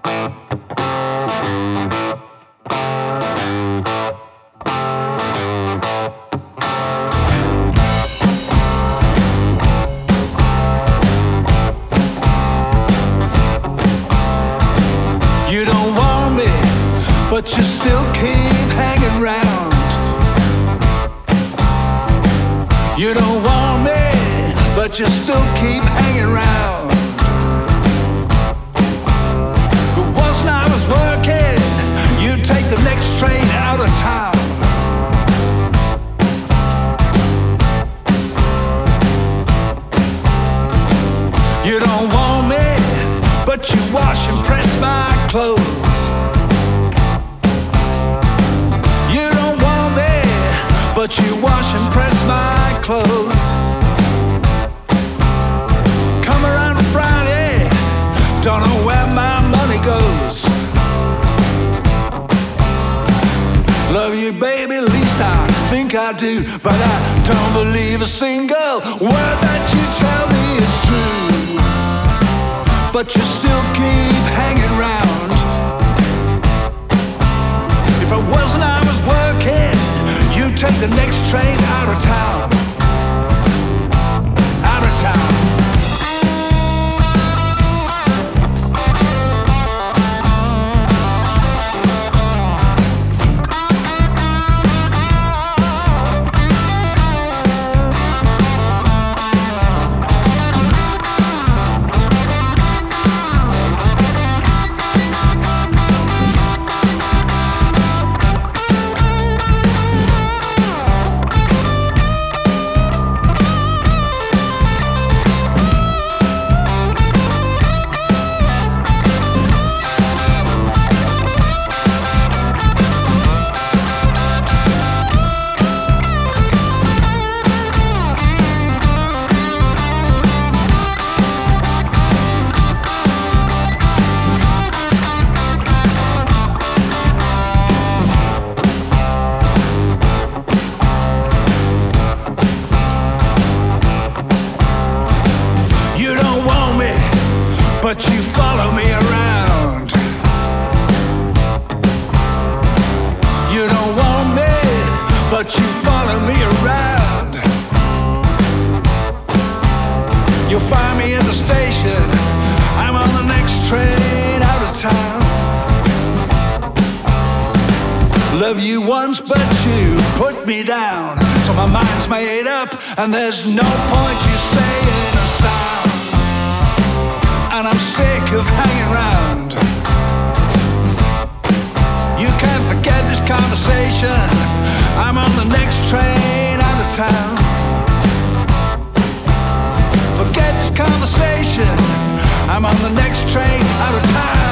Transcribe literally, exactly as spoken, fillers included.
You don't want me, but you still keep hanging round. You don't want me, but you still keep hanging round. But once I was working, you'd take the next train out of town. You don't want me, but you wash and press my clothes. You don't want me, but you wash and press my clothes. Come around Friday, don't know where my money goes. Love you, baby, at least I think I do, but I don't believe a single word that you tell me is true. But you still keep hanging round. If I wasn't, I was working, you'd take the next train out of town. Out of town. But you follow me around. You don't want me, but you follow me around. You'll find me at the station, I'm on the next train out of town. Love you once, but you put me down. So my mind's made up, and there's no point you saying a sound. And I'm sick of hanging around. You can't forget this conversation, I'm on the next train out of town. Forget this conversation, I'm on the next train out of town.